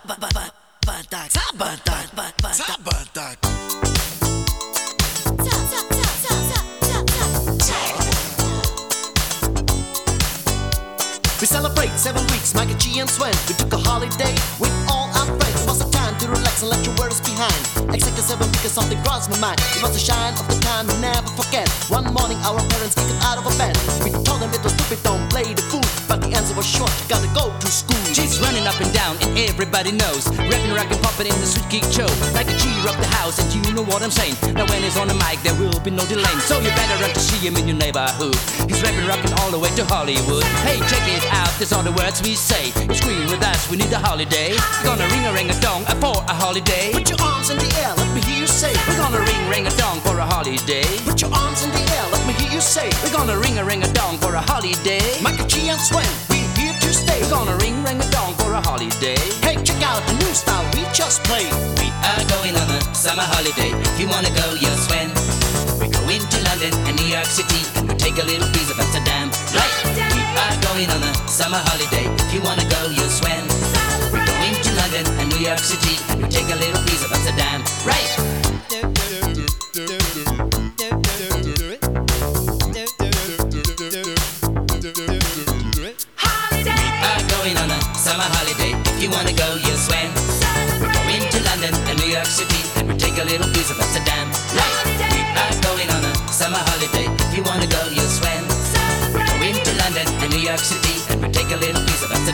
We celebrate 7 weeks, Mikey G and Sven. We took a holiday with all our friends. It was a time to relax and let your worries behind. Exactly 7 because something crossed my mind. It was the shine of the time we never forget. One morning our parents kicked us out of a bed. We told them it was stupid, don't play the fool. But the answer was short, you gotta go to school. G's running up and down and everybody knows. Rapping, rockin', poppin' in the Sweet Geek Show. Like a G rock the house and you know what I'm saying. Now when he's on the mic there will be no delay. So you better run to see him in your neighborhood. He's rapping, rockin' all the way to Hollywood. Hey, check it out, these are the words we say. You scream with us, we need a holiday. We're gonna ring-a-dong for a holiday. Put your arms in the air, let me hear you say. We're gonna ring-a-dong for a holiday. Put your arms in the air, let me hear you say. We're gonna ring-a-dong for a holiday. Mikey G and Sven, we're here to stay. We're gonna ring-a-dong for a holiday. Hey, check out the new style we just played. We are going on a summer holiday. If you wanna go, you'll Sven. We're going to London and New York City, and we'll take a little piece of Amsterdam. Right! We are going on a summer holiday. If you wanna go, you'll Sven. We're going to London and New York City, and we'll take a little piece of Amsterdam. Right!